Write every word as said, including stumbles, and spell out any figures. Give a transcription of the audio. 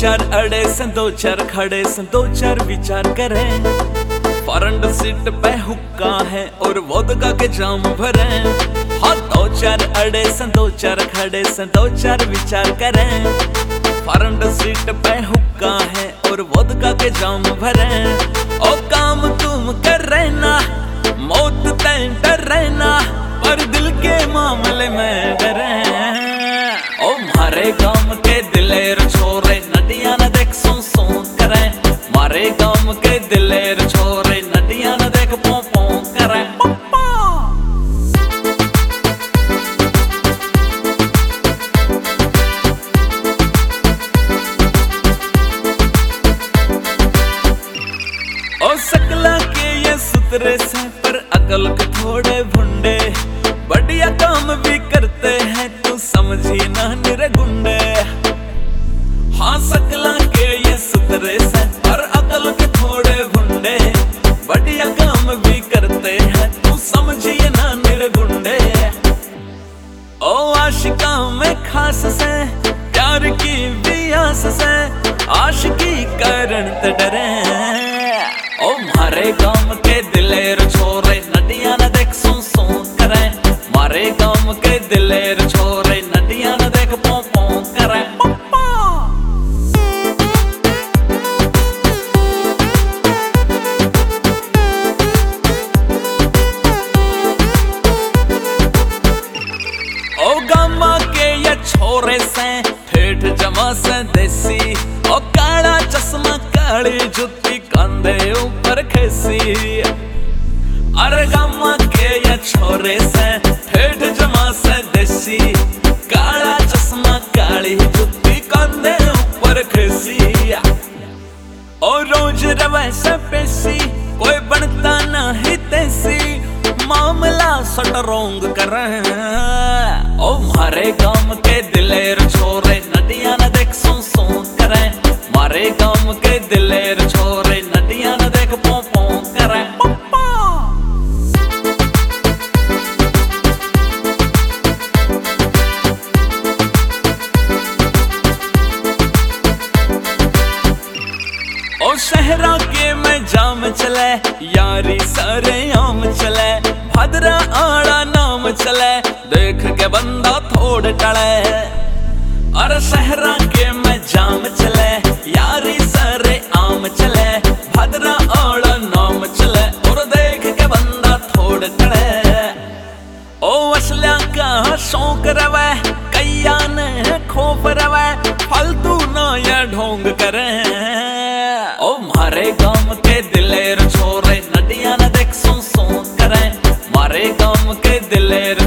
चार अड़े से दो चार खड़े से दो चार विचार करें। फ्रंट सीट पे हुक्का है और वोदका के जाम भरे। हाँ दो चार अड़े से दो चार खड़े से दो चार विचार करें। फ्रंट सीट पे हुक्का है और वोदका के जाम भरे। ओ काम तुम कर रहना, मौत तय डर रहना, पर दिल के मामले में डरे। ओ मारे गांव के दिलेर छोरे नदियां न देख सो सो करे। मारे गांव के दिलेर छोरे नदियां न देख पो पो करे। ओ सकला के ये सुतरे से पर अकल के थोड़े भुंडे। बढ़िया काम भी करते हैं तू समझी ना निरे गुंडे। हाँ सकला के ये सुतरे से पर अकल के थोड़े भुंडे। बढ़िया काम भी करते हैं तू समझी ना निरे गुंडे। ओ आशिका में खास से प्यार की भी आस से आशिकी कारण त डरे। ओ मारे गांव के दिलेर छोरे नदियां न देख सो सो करे। मारे गांव के दिलेर छोरे नदियां न देख पो पो करे। ओ गामा के ये छोरे से ठेठ जमा से देसी। ओ काला चश्मा काली जुत्ती कंधे ऊपर खेसी। अरे गामा के ये छोरे से ठेठ जमा से देसी। काला चश्मा काली जुत्ती कंधे ऊपर खेसी। और रोज रवे से पेशी कोई बनता नहीं तेसी। मामला सटरोंग करे। ओ मारे गांव के दिलेर छोरे नदियां न देख सो सो करे। मारे गांव के दिलेर छोरे नदियां न देख पो पो करे। ओ शहरा के में जाम चले यारी सारे आम चले। भद्रा आड़ा नाम चले देख के बंदा थोड़ टले। अरे शहरा के में जाम चले यारी सारे आम चले। भद्रा आड़ा नाम चले और देख के बंदा थोड़ टले। ओ असल्या का शौक रवे कैया ने खोफ रवे। फालतू ना या ढोंग करे। ओ मारे गांव के दिलेर छोरे नदियां न देख सो सो करे। मारे गांव के दिलेर